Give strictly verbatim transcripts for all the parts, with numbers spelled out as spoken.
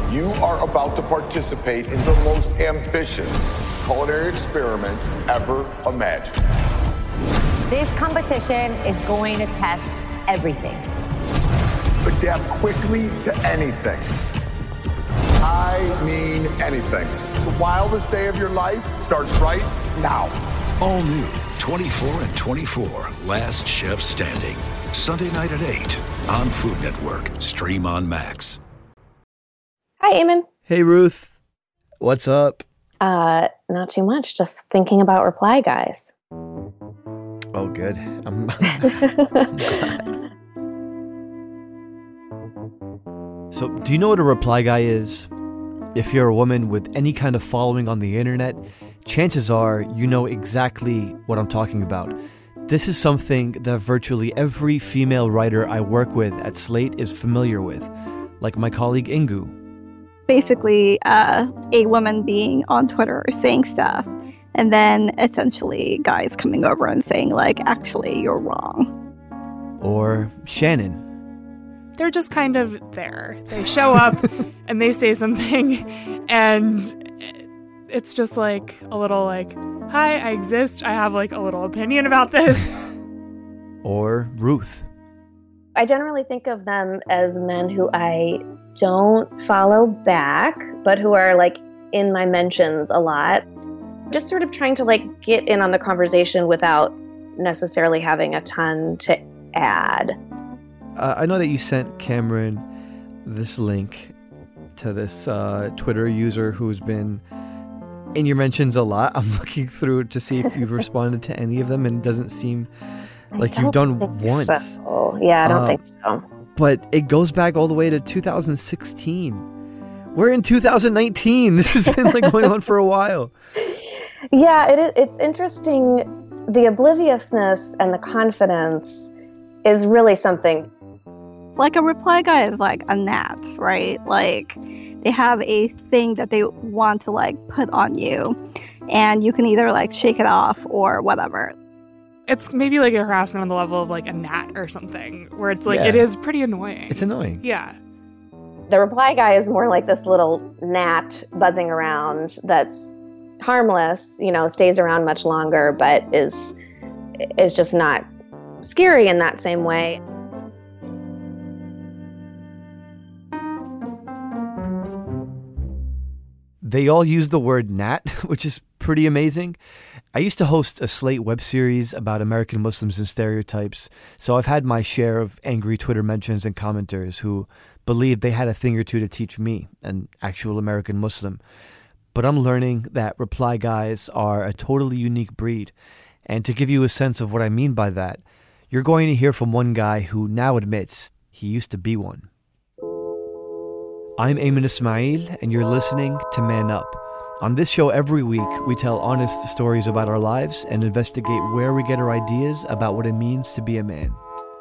You are about to participate in the most ambitious culinary experiment ever imagined. This competition is going to test everything. Adapt quickly to anything. I mean anything. The wildest day of your life starts right now. All new twenty-four and twenty-four, Last Chef Standing. Sunday night at eight on Food Network. Stream on Max. Hi, Eamon. Hey, Ruth. What's up? Uh, not too much. Just thinking about Reply Guys. Oh, good. I'm, I'm glad. So, do you know what a reply guy is? If you're a woman with any kind of following on the internet, chances are you know exactly what I'm talking about. This is something that virtually every female writer I work with at Slate is familiar with, like my colleague Ingu. Basically, uh, a woman being on Twitter saying stuff, and then essentially guys coming over and saying, like, actually, you're wrong. Or Shannon. They're just kind of there. They show up and they say something, and it's just like a little like, hi, I exist. I have like a little opinion about this. Or Ruth. I generally think of them as men who I don't follow back, but who are like in my mentions a lot. Just sort of trying to like get in on the conversation without necessarily having a ton to add. Uh, I know that you sent Cameron this link to this uh, Twitter user who's been in your mentions a lot. I'm looking through to see if you've responded to any of them, and it doesn't seem like you've done once. So. Yeah, I don't uh, think so. But it goes back all the way to two thousand sixteen. We're in two thousand nineteen. This has been like going on for a while. Yeah, it is, it's interesting. The obliviousness and the confidence is really something. Like a reply guy is like a gnat, right? Like they have a thing that they want to like put on you, and you can either like shake it off or whatever. It's maybe like a harassment on the level of like a gnat or something, where it's like, yeah. It is pretty annoying. It's annoying. Yeah. The reply guy is more like this little gnat buzzing around that's harmless, you know, stays around much longer, but is is just not scary in that same way. They all use the word gnat, which is pretty amazing. I used to host a Slate web series about American Muslims and stereotypes, so I've had my share of angry Twitter mentions and commenters who believed they had a thing or two to teach me, an actual American Muslim. But I'm learning that reply guys are a totally unique breed. And to give you a sense of what I mean by that, you're going to hear from one guy who now admits he used to be one. I'm Ayman Ismail, and you're listening to Man Up. On this show every week, we tell honest stories about our lives and investigate where we get our ideas about what it means to be a man.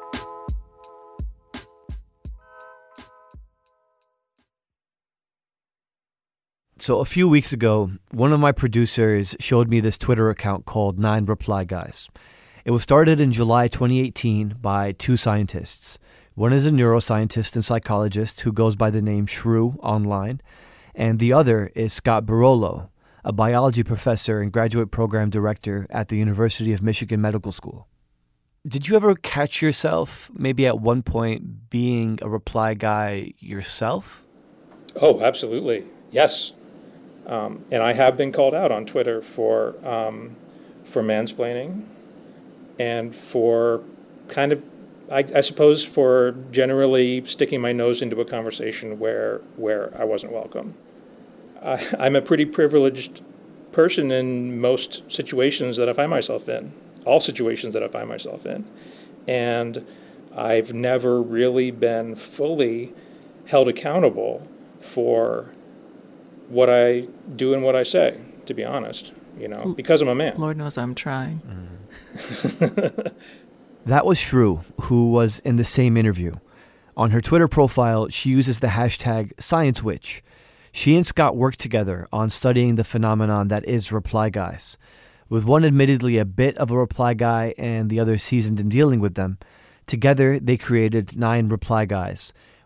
So a few weeks ago, one of my producers showed me this Twitter account called Nine Reply Guys. It was started in July twenty eighteen by two scientists. One is a neuroscientist and psychologist who goes by the name Shrew online, and the other is Scott Barolo, a biology professor and graduate program director at the University of Michigan Medical School. Did you ever catch yourself, maybe at one point, being a reply guy yourself? Oh, absolutely. Yes. Um, and I have been called out on Twitter for um, for mansplaining and for kind of, I, I suppose, for generally sticking my nose into a conversation where where I wasn't welcome. I, I'm a pretty privileged person in most situations that I find myself in, all situations that I find myself in. And I've never really been fully held accountable for what I do and what I say, to be honest, you know, because I'm a man. Lord knows I'm trying. Mm. That was Shrew, who was in the same interview. On her Twitter profile, she uses the hashtag ScienceWitch. She and Scott work together on studying the phenomenon that is reply guys. With one admittedly a bit of a reply guy and the other seasoned in dealing with them, together they created Nine Reply Guys,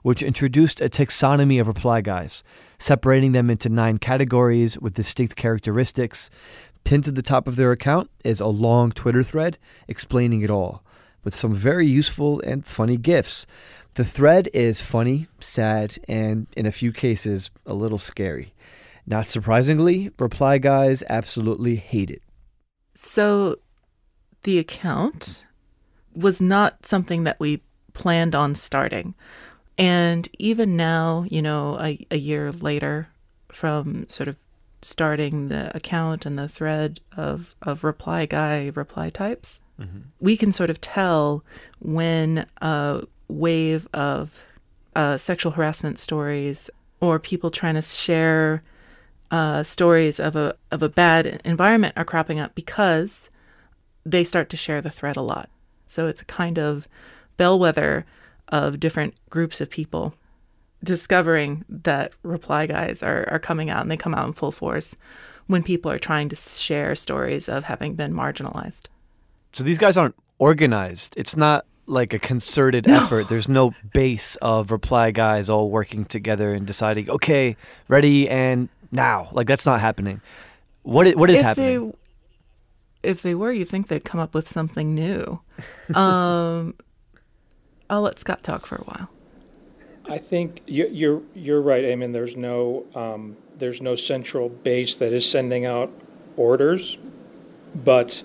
which introduced a taxonomy of reply guys, separating them into nine categories with distinct characteristics. Pinned to the top of their account is a long Twitter thread explaining it all, with some very useful and funny GIFs. The thread is funny, sad, and in a few cases, a little scary. Not surprisingly, reply guys absolutely hate it. So the account was not something that we planned on starting. And even now, you know, a, a year later from sort of starting the account and the thread of, of reply guy, reply types, mm-hmm. we can sort of tell when a wave of uh, sexual harassment stories or people trying to share uh, stories of a of a bad environment are cropping up because they start to share the thread a lot. So it's a kind of bellwether of different groups of people discovering that reply guys are, are coming out, and they come out in full force when people are trying to share stories of having been marginalized. So these guys aren't organized. It's not like a concerted no. effort. There's no base of reply guys all working together and deciding, okay, ready and now. Like, that's not happening. What is, what is if happening? They, if they were, you'd think they'd come up with something new. Um, I'll let Scott talk for a while. I think you, you're you're right, Eamon. There's no um, there's no central base that is sending out orders, but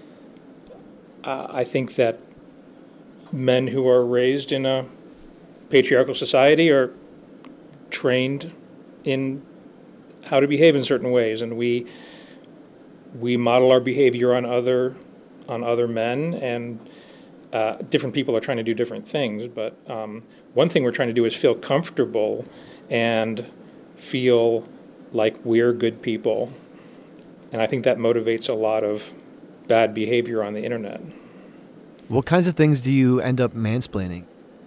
uh, I think that men who are raised in a patriarchal society are trained in how to behave in certain ways, and we we model our behavior on other on other men, and uh, different people are trying to do different things, but. Um, One thing we're trying to do is feel comfortable and feel like we're good people. And I think that motivates a lot of bad behavior on the internet. What kinds of things do you end up mansplaining?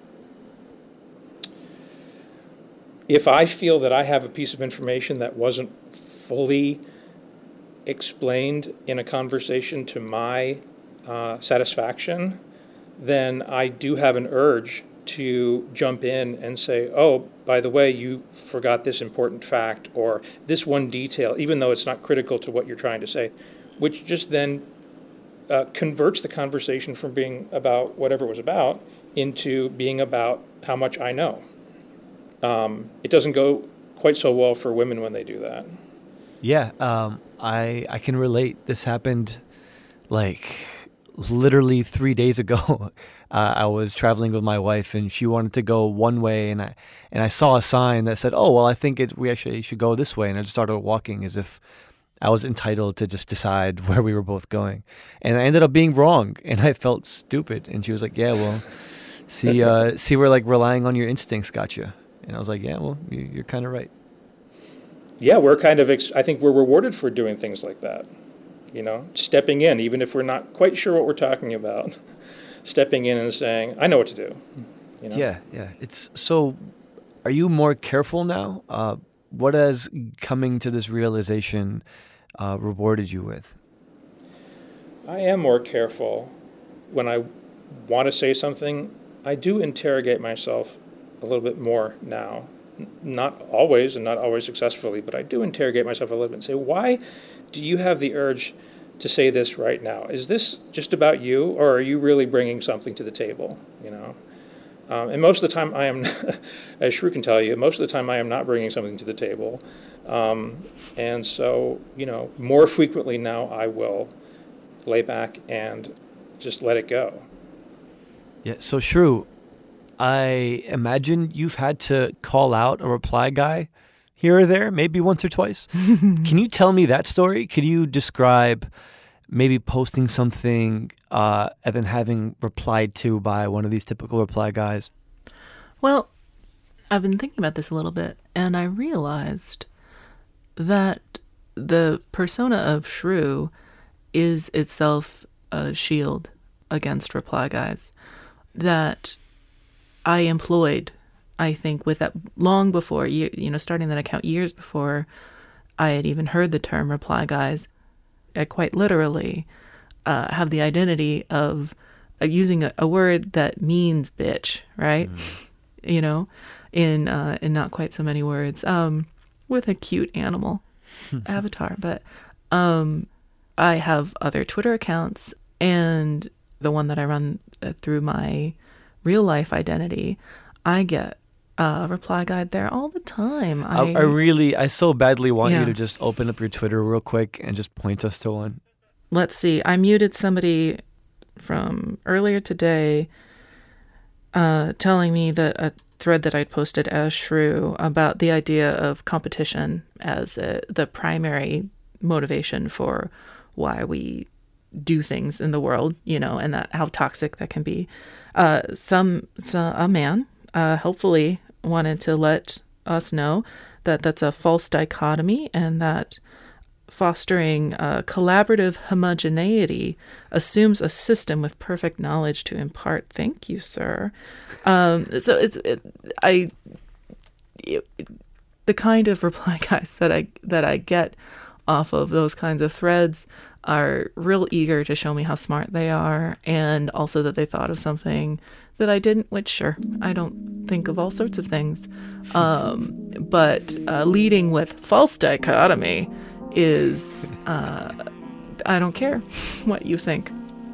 If I feel that I have a piece of information that wasn't fully explained in a conversation to my uh, satisfaction, then I do have an urge to jump in and say, oh, by the way, you forgot this important fact or this one detail, even though it's not critical to what you're trying to say, which just then uh, converts the conversation from being about whatever it was about into being about how much I know. Um, it doesn't go quite so well for women when they do that. Yeah, um, I I can relate. This happened like literally three days ago. Uh, I was traveling with my wife, and she wanted to go one way, and I and I saw a sign that said, "Oh, well, I think it, we actually should go this way." And I just started walking as if I was entitled to just decide where we were both going. And I ended up being wrong, and I felt stupid. And she was like, "Yeah, well, see, uh, see, where like relying on your instincts got you." And I was like, "Yeah, well, you, you're kind of right." Yeah, we're kind of. Ex- I think we're rewarded for doing things like that. You know, stepping in, even if we're not quite sure what we're talking about. Stepping in and saying, I know what to do. You know? Yeah, yeah. It's so, are you more careful now? Uh, what has coming to this realization uh, rewarded you with? I am more careful. When I want to say something, I do interrogate myself a little bit more now. N- not always, and not always successfully, but I do interrogate myself a little bit and say, why do you have the urge to say this right now? Is this just about you, or are you really bringing something to the table? You know, um, and most of the time I am, as Shrew can tell you, most of the time I am not bringing something to the table, um, and so you know, more frequently now I will lay back and just let it go. Yeah. So Shrew, I imagine you've had to call out a reply guy here or there, maybe once or twice. Can you tell me that story? Could you describe maybe posting something uh, and then having replied to by one of these typical reply guys? Well, I've been thinking about this a little bit, and I realized that the persona of Shrew is itself a shield against reply guys that I employed, I think, with that long before, you, you know, starting that account years before I had even heard the term reply guys. I quite literally uh, have the identity of, of using a, a word that means bitch, right? Mm. You know, in uh, in not quite so many words, um, with a cute animal avatar. But um, I have other Twitter accounts, and the one that I run through my real life identity, I get a reply guide there all the time. I, I, I really, I so badly want Yeah. you to just open up your Twitter real quick and just point us to one. Let's see. I muted somebody from earlier today uh, telling me that a thread that I'd posted as Shrew about the idea of competition as a, the primary motivation for why we do things in the world, you know, and that how toxic that can be. Uh, some, so a man, uh, hopefully wanted to let us know that that's a false dichotomy, and that fostering uh, collaborative homogeneity assumes a system with perfect knowledge to impart. Thank you, sir. Um, so it's it, I it, the kind of reply guys that I that I get off of those kinds of threads are real eager to show me how smart they are, and also that they thought of something that I didn't, which sure, I don't think of all sorts of things. Um, but uh, leading with false dichotomy is, uh, I don't care what you think.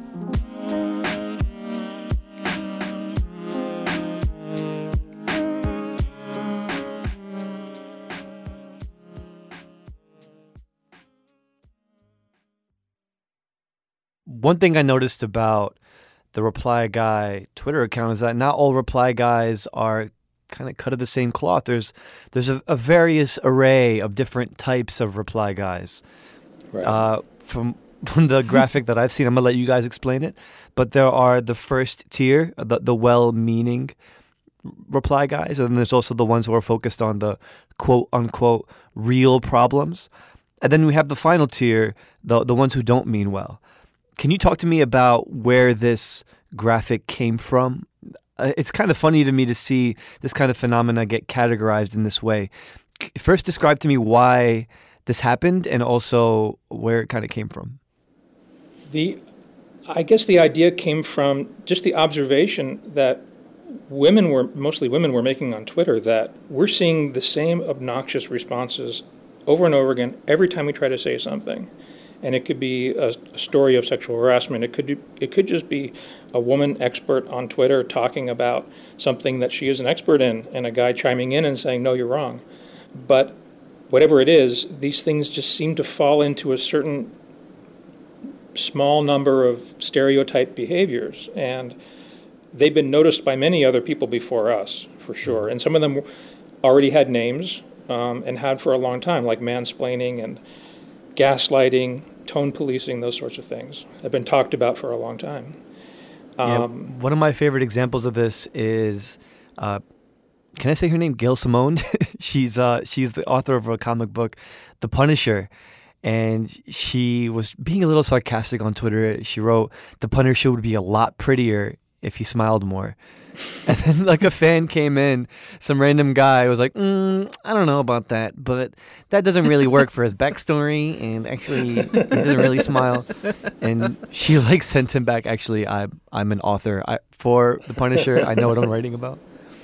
One thing I noticed about the Reply Guy Twitter account is that not all Reply Guys are kind of cut of the same cloth. There's there's a, a various array of different types of Reply Guys. Right. Uh, from, from the graphic that I've seen, I'm going to let you guys explain it. But there are the first tier, the, the well-meaning Reply Guys, and then there's also the ones who are focused on the quote-unquote real problems. And then we have the final tier, the the ones who don't mean well. Can you talk to me about where this graphic came from? Uh, it's kind of funny to me to see this kind of phenomena get categorized in this way. First, describe to me why this happened and also where it kind of came from. The, I guess the idea came from just the observation that women were, mostly women were making on Twitter, that we're seeing the same obnoxious responses over and over again every time we try to say something. And it could be a, a story of sexual harassment. It could it could just be a woman expert on Twitter talking about something that she is an expert in, and a guy chiming in and saying, no, you're wrong. But whatever it is, these things just seem to fall into a certain small number of stereotype behaviors. And they've been noticed by many other people before us, for sure. And some of them already had names um, and had for a long time, like mansplaining and gaslighting, tone policing, those sorts of things have been talked about for a long time. Um, yeah, one of my favorite examples of this is, uh, can I say her name? Gail Simone. she's uh, she's the author of a comic book, The Punisher, and she was being a little sarcastic on Twitter. She wrote, "The Punisher would be a lot prettier if he smiled more." And then like a fan came in, some random guy was like, mm, I don't know about that, but that doesn't really work for his backstory, and actually he doesn't really smile. And she like sent him back, actually, I, I'm an author I, for The Punisher. I know what I'm writing about.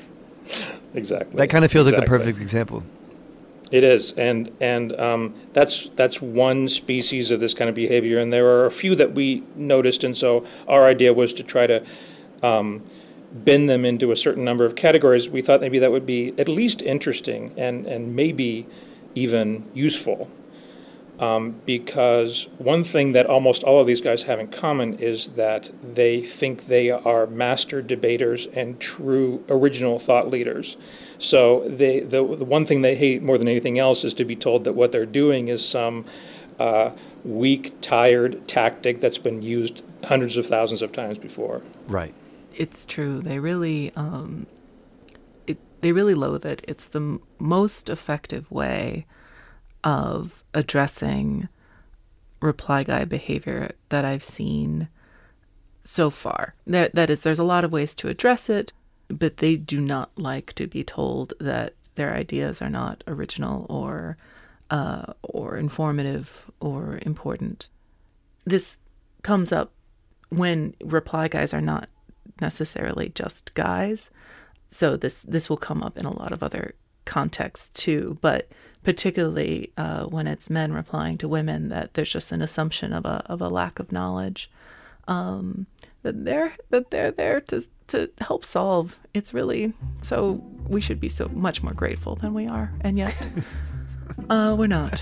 Exactly. That kind of feels exactly. like the perfect example. It is, and and um, that's that's one species of this kind of behavior, and there are a few that we noticed, and so our idea was to try to um, bend them into a certain number of categories. We thought maybe that would be at least interesting and, and maybe even useful. Um, because one thing that almost all of these guys have in common is that they think they are master debaters and true original thought leaders. So they the, the one thing they hate more than anything else is to be told that what they're doing is some uh, weak, tired tactic that's been used hundreds of thousands of times before. Right. It's true. They really, um, it, they really loathe it. It's the m- most effective way of addressing reply guy behavior that I've seen so far. That, that is, there's a lot of ways to address it, but they do not like to be told that their ideas are not original or, uh, or informative or important. This comes up when reply guys are not necessarily just guys. so this this will come up in a lot of other contexts too, but particularly uh, when it's men replying to women, that there's just an assumption of a of a lack of knowledge um, that they're that they're there to to help solve. It's really so we should be so much more grateful than we are, and yet uh, we're not.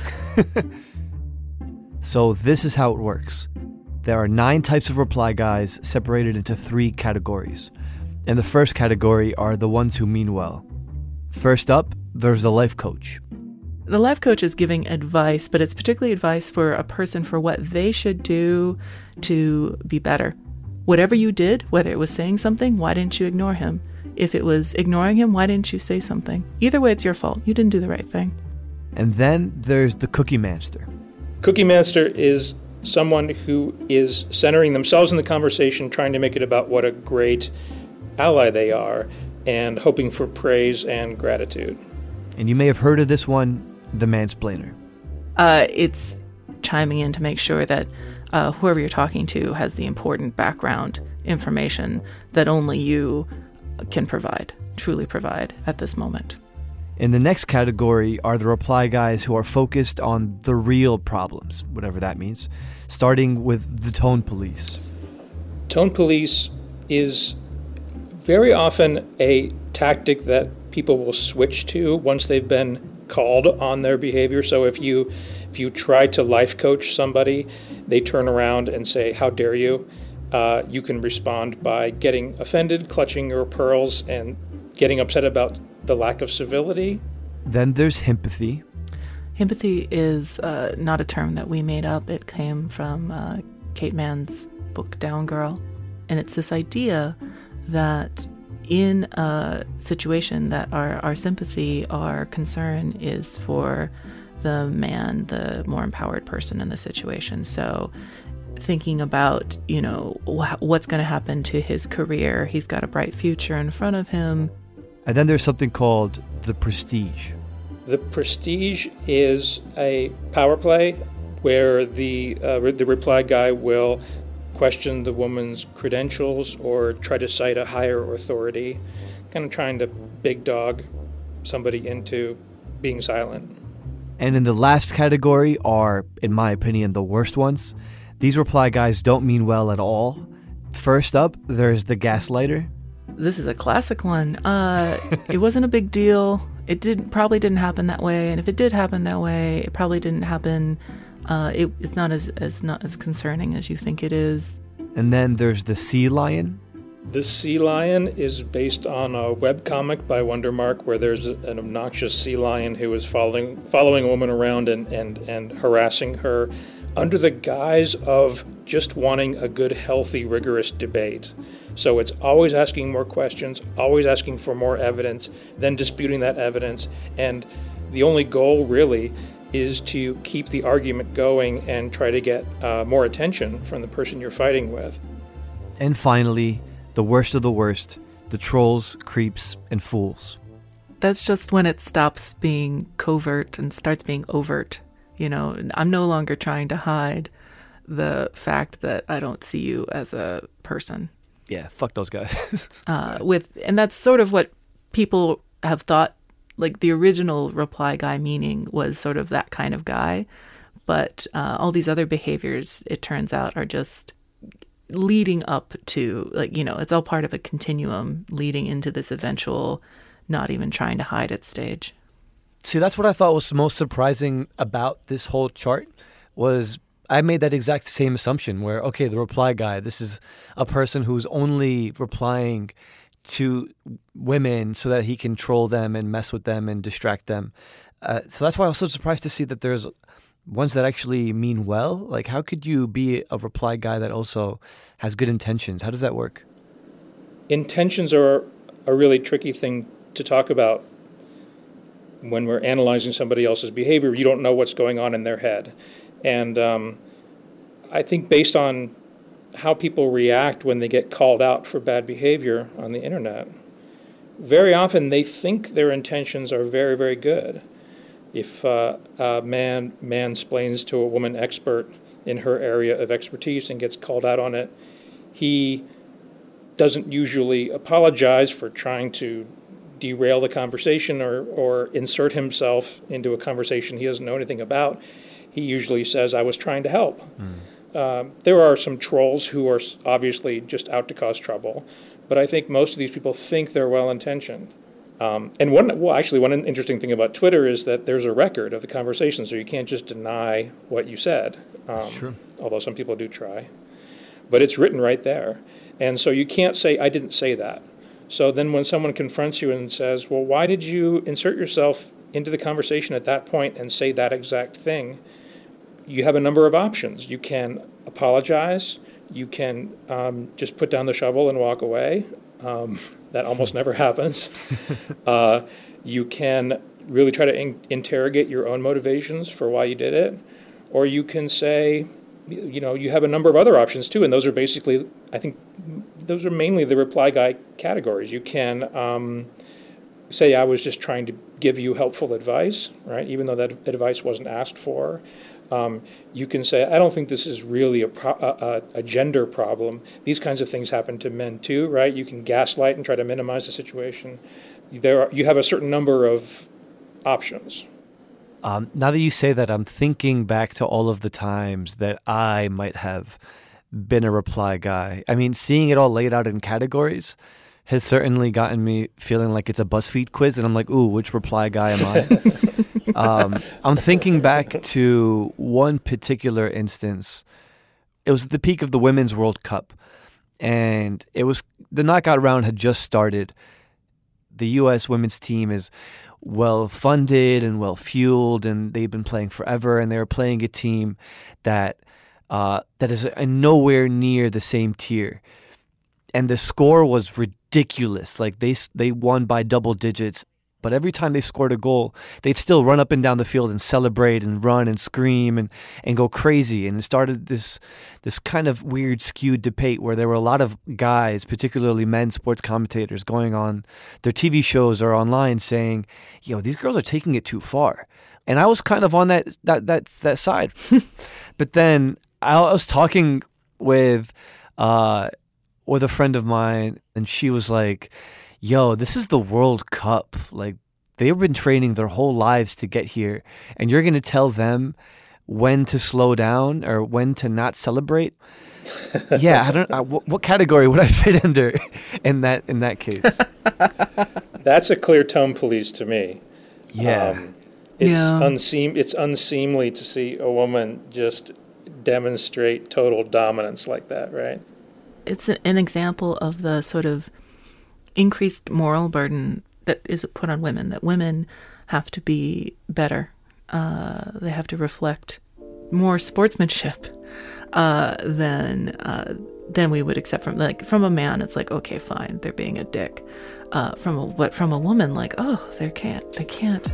So this is how it works. There are nine types of reply guys separated into three categories. And the first category are the ones who mean well. First up, there's the life coach. The life coach is giving advice, but it's particularly advice for a person for what they should do to be better. Whatever you did, whether it was saying something, why didn't you ignore him? If it was ignoring him, why didn't you say something? Either way, it's your fault. You didn't do the right thing. And then there's the cookie master. Cookie master is someone who is centering themselves in the conversation, trying to make it about what a great ally they are, and hoping for praise and gratitude. And you may have heard of this one, the mansplainer. Uh, it's chiming in to make sure that uh, whoever you're talking to has the important background information that only you can provide, truly provide at this moment. In the next category are the reply guys who are focused on the real problems, whatever that means, starting with the tone police. Tone police is very often a tactic that people will switch to once they've been called on their behavior. So if you if you try to life coach somebody, they turn around and say, "How dare you?" Uh, you can respond by getting offended, clutching your pearls, and getting upset about the lack of civility. Then there's himpathy. Himpathy is uh, not a term that we made up. It came from uh, Kate Mann's book Down Girl. And it's this idea that in a situation that our, our sympathy, our concern is for the man, the more empowered person in the situation. So thinking about, you know, wh- what's going to happen to his career. He's got a bright future in front of him. And then there's something called the prestige. The prestige is a power play where the uh, the reply guy will question the woman's credentials or try to cite a higher authority, kind of trying to big dog somebody into being silent. And in the last category are, in my opinion, the worst ones. These reply guys don't mean well at all. First up, there's the gaslighter. This is a classic one. Uh, it wasn't a big deal. It did probably didn't happen that way, and if it did happen that way, it probably didn't happen. Uh, it, it's not as as not as concerning as you think it is. And then there's the sea lion. The Sea Lion is based on a webcomic by Wondermark where there's an obnoxious sea lion who is following following a woman around and, and, and harassing her under the guise of just wanting a good, healthy, rigorous debate. So it's always asking more questions, always asking for more evidence, then disputing that evidence. And the only goal really is to keep the argument going and try to get uh, more attention from the person you're fighting with. And finally, the worst of the worst, the trolls, creeps, and fools. That's just when it stops being covert and starts being overt. You know, I'm no longer trying to hide the fact that I don't see you as a person. Yeah, fuck those guys. uh, with and that's sort of what people have thought, like the original reply guy meaning was sort of that kind of guy. But uh, all these other behaviors, it turns out, are just leading up to, like, you know, it's all part of a continuum leading into this eventual not even trying to hide it stage. See, that's what I thought was most surprising about this whole chart was I made that exact same assumption where, okay, the reply guy, this is a person who's only replying to women so that he can troll them and mess with them and distract them. Uh, so that's why I was so surprised to see that there's ones that actually mean well. Like, how could you be a reply guy that also has good intentions? How does that work? Intentions are a really tricky thing to talk about when we're analyzing somebody else's behavior. You don't know what's going on in their head. And um, I think based on how people react when they get called out for bad behavior on the internet, very often they think their intentions are very, very good. If uh, a man mansplains to a woman expert in her area of expertise and gets called out on it, he doesn't usually apologize for trying to derail the conversation or, or insert himself into a conversation he doesn't know anything about. He usually says, I was trying to help. Mm. Um, there are some trolls who are obviously just out to cause trouble, but I think most of these people think they're well-intentioned. Um, and one, well, actually, one interesting thing about Twitter is that there's a record of the conversation, so you can't just deny what you said. Um, That's true. Although some people do try. But it's written right there. And so you can't say, I didn't say that. So then when someone confronts you and says, well, why did you insert yourself into the conversation at that point and say that exact thing? You have a number of options. You can apologize. You can um, just put down the shovel and walk away. Um, that almost never happens. Uh, you can really try to in- interrogate your own motivations for why you did it. Or you can say, you know, you have a number of other options too, and those are basically, I think, those are mainly the reply guy categories. You can um, say, I was just trying to give you helpful advice, right, even though that advice wasn't asked for. Um, you can say, I don't think this is really a, pro- a, a gender problem. These kinds of things happen to men too, right? You can gaslight and try to minimize the situation. There are, you have a certain number of options. Um, now that you say that, I'm thinking back to all of the times that I might have been a reply guy. I mean, seeing it all laid out in categories has certainly gotten me feeling like it's a BuzzFeed quiz, and I'm like, ooh, which reply guy am I? um, I'm thinking back to one particular instance. It was at the peak of the Women's World Cup, and it was the knockout round had just started. The U S women's team is well funded and well fueled, and they've been playing forever, and they were playing a team that uh, that is nowhere near the same tier. And the score was ridiculous. Like they they won by double digits. But every time they scored a goal, they'd still run up and down the field and celebrate and run and scream and, and go crazy. And it started this this kind of weird skewed debate where there were a lot of guys, particularly men sports commentators, going on their T V shows or online saying, yo, these girls are taking it too far. And I was kind of on that that that, that side. But then I was talking with uh, with a friend of mine, and she was like, yo, this is the World Cup. Like, they've been training their whole lives to get here, and you're going to tell them when to slow down or when to not celebrate? Yeah, I don't. I, what category would I fit under in that in that case? That's a clear tone police to me. Yeah, um, it's yeah. unseem. It's unseemly to see a woman just demonstrate total dominance like that, right? It's an example of the sort of increased moral burden that is put on women, that women have to be better. Uh, they have to reflect more sportsmanship uh, than uh, than we would accept from like from a man. It's like, okay, fine, they're being a dick. Uh, from a but from a woman, like, oh, they can't, they can't.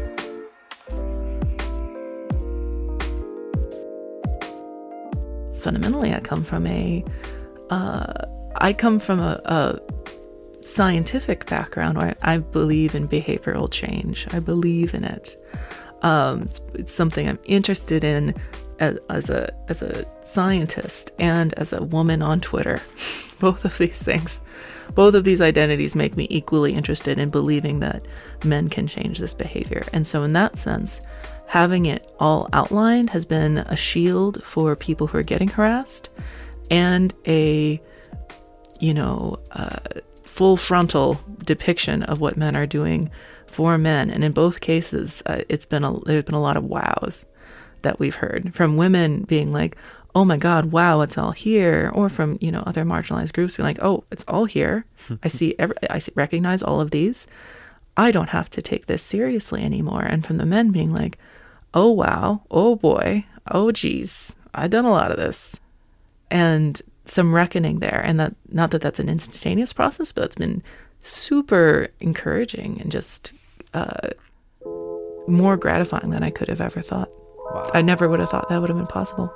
Fundamentally, I come from a uh, I come from a, a scientific background where I believe in behavioral change. I believe in it. Um, it's, it's something I'm interested in as, as a as a scientist and as a woman on Twitter. Both of these things, both of these identities make me equally interested in believing that men can change this behavior. And so in that sense, having it all outlined has been a shield for people who are getting harassed and a, you know, uh, full frontal depiction of what men are doing for men. And in both cases, uh, it's been a, there's been a lot of wows that we've heard from women being like, oh my God, wow, it's all here. Or from, you know, other marginalized groups being like, oh, it's all here. I see, every, I see, recognize all of these. I don't have to take this seriously anymore. And from the men being like, oh wow, oh boy, oh geez, I've done a lot of this. And some reckoning there. And that, not that that's an instantaneous process, but it's been super encouraging and just uh, more gratifying than I could have ever thought. Wow. I never would have thought that would have been possible.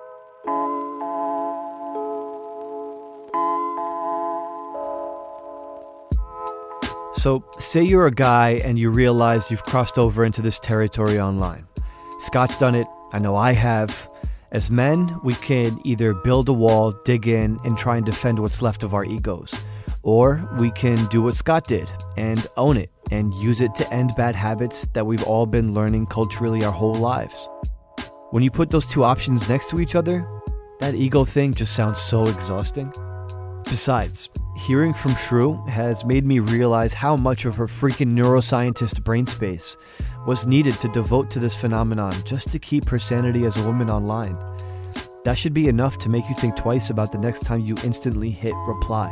So say you're a guy and you realize you've crossed over into this territory online. Scott's done it. I know I have. As men, we can either build a wall, dig in, and try and defend what's left of our egos. Or we can do what Scott did and own it and use it to end bad habits that we've all been learning culturally our whole lives. When you put those two options next to each other, that ego thing just sounds so exhausting. Besides, hearing from Shrew has made me realize how much of her freaking neuroscientist brain space was needed to devote to this phenomenon just to keep her sanity as a woman online. That should be enough to make you think twice about the next time you instantly hit reply.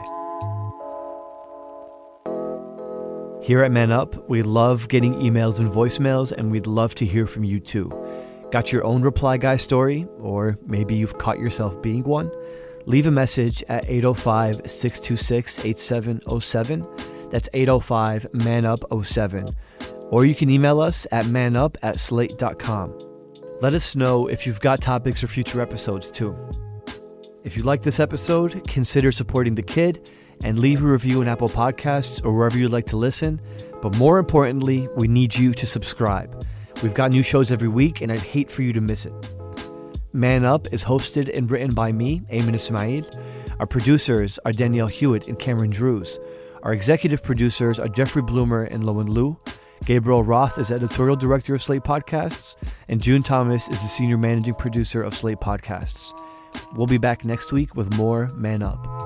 Here at Man Up, we love getting emails and voicemails, and we'd love to hear from you too. Got your own Reply Guy story, or maybe you've caught yourself being one? Leave a message at eight oh five, six two six, eight seven oh seven. That's eight oh five, man up oh seven. Or you can email us at manup at slate dot com. Let us know if you've got topics for future episodes too. If you like this episode, consider supporting the kid and leave a review in Apple Podcasts or wherever you like to listen. But more importantly, we need you to subscribe. We've got new shows every week, and I'd hate for you to miss it. Man Up is hosted and written by me, Ayman Ismail. Our producers are Danielle Hewitt and Cameron Drews. Our executive producers are Jeffrey Bloomer and Lowen Liu. Gabriel Roth is editorial director of Slate Podcasts, and June Thomas is the senior managing producer of Slate Podcasts. We'll be back next week with more Man Up.